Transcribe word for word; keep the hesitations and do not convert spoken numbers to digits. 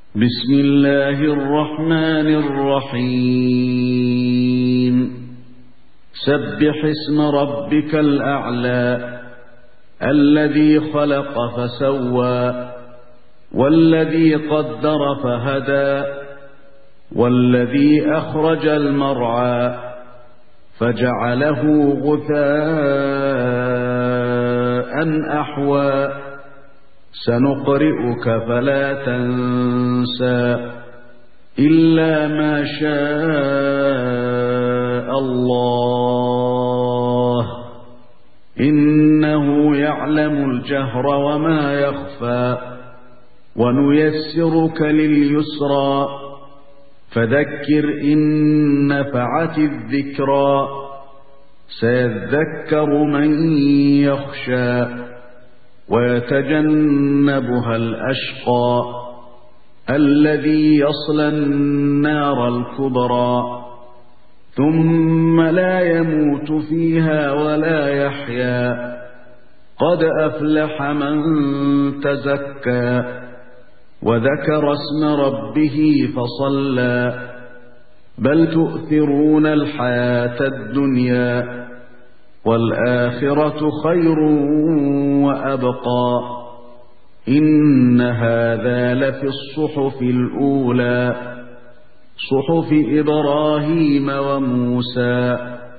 بسم الله الرحمن الرحيم سبح اسم ربك الأعلى الذي خلق فسوى والذي قدر فهدى والذي أخرج المرعى فجعله غثاء أحوى سنقرئك فلا تنسى إلا ما شاء الله إنه يعلم الجهر وما يخفى ونيسرك لليسرى فذكر إن نفعت الذكرى سيذكر من يخشى ويتجنبها الأشقى الذي يصلى النار الكبرى ثم لا يموت فيها ولا يحيا قد أفلح من تزكى وذكر اسم ربه فصلى بل تؤثرون الحياة الدنيا والآخرة خير وأبقى إن هذا لفي الصحف الأولى صحف إبراهيم وموسى